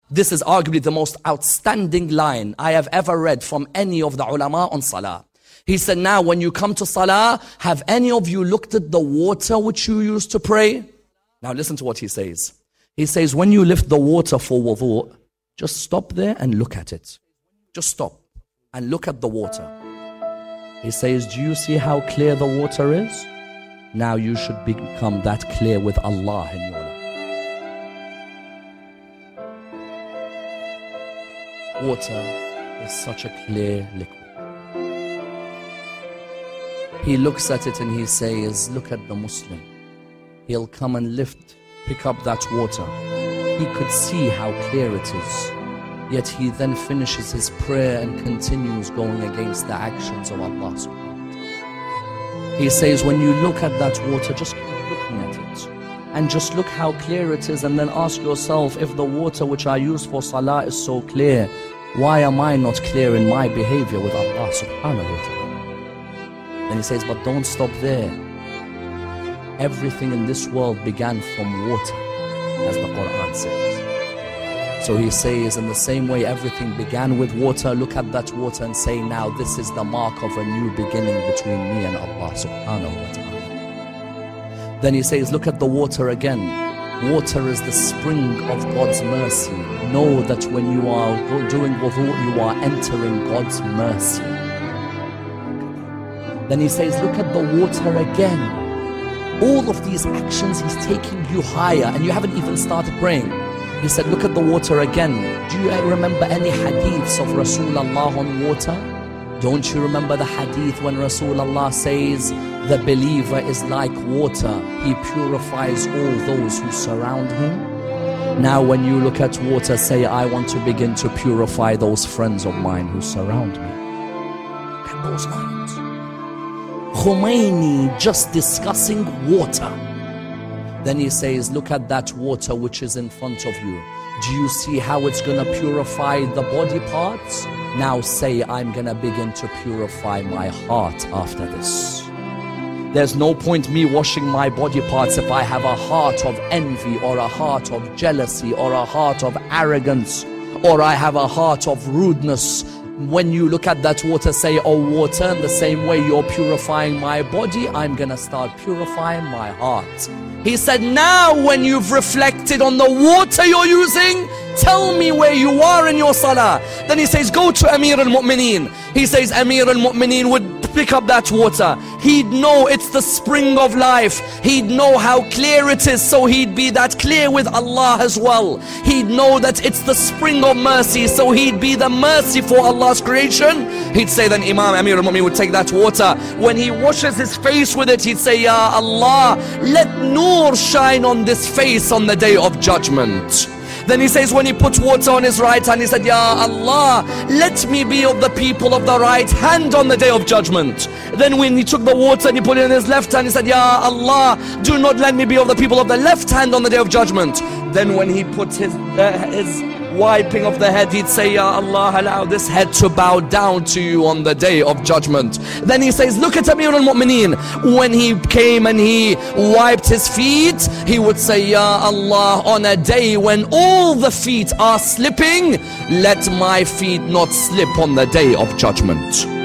This is arguably the most outstanding line I have ever read from any of the ulama on salah. He said, now when you come to salah, have any of you looked at the water which you used to pray? Now listen to what he says. He says, when you lift the water for wudu, just stop there and look at it. Just stop and look at the water. He says, do you see how clear the water is? Now you should become that clear with Allah in your life. Water is such a clear liquid. He looks at it and he says, look at the Muslim. He'll come and pick up that water. He could see how clear it is. Yet he then finishes his prayer and continues going against the actions of Allah subhanahu wa ta'ala. He says, when you look at that water, just keep looking at it. And just look how clear it is, and then ask yourself, if the water which I use for salah is so clear, why am I not clear in my behavior with Allah subhanahu wa ta'ala? Then he says, but don't stop there. Everything in this world began from water, as the Quran says. So he says, in the same way everything began with water, look at that water and say, now this is the mark of a new beginning between me and Allah subhanahu wa ta'ala. Then he says, look at the water again. Water is the spring of God's mercy. Know that when you are doing wudu, you are entering God's mercy. Then he says, look at the water again. All of these actions, he's taking you higher, and you haven't even started praying. He said, look at the water again. Do you remember any hadiths of Rasulullah on water? Don't you remember the hadith when Rasulullah says, the believer is like water. He purifies all those who surround him. Now when you look at water, say, I want to begin to purify those friends of mine who surround me. Look at those lines. Khomeini just discussing water. Then he says, look at that water which is in front of you. Do you see how it's going to purify the body parts? Now say, I'm going to begin to purify my heart after this. There's no point me washing my body parts if I have a heart of envy, or a heart of jealousy, or a heart of arrogance, or I have a heart of rudeness. When you look at that water, say, oh water, in the same way you're purifying my body, I'm gonna start purifying my heart. He said, now when you've reflected on the water you're using, tell me where you are in your salah. Then he says, go to Amir al-Mu'mineen. He says, Amir al-Mu'mineen would pick up that water. He'd know it's the spring of life. He'd know how clear it is, so he'd be that clear with Allah as well. He'd know that it's the spring of mercy, so he'd be the mercy for Allah's creation. He'd say, then Imam Amir al-Mu'mineen would take that water. When he washes his face with it, he'd say, Ya Allah, let Noor shine on this face on the day of judgment. Then he says, when he puts water on his right hand, he said, Ya Allah, let me be of the people of the right hand on the day of judgment. Then when he took the water and he put it in his left hand, he said, Ya Allah, do not let me be of the people of the left hand on the day of judgment. Then when he put his wiping of the head, he'd say, Ya Allah, allow this head to bow down to you on the day of judgment. Then he says, look at Amir al-Mu'mineen. When he came and he wiped his feet, he would say, Ya Allah, on a day when all the feet are slipping, let my feet not slip on the day of judgment.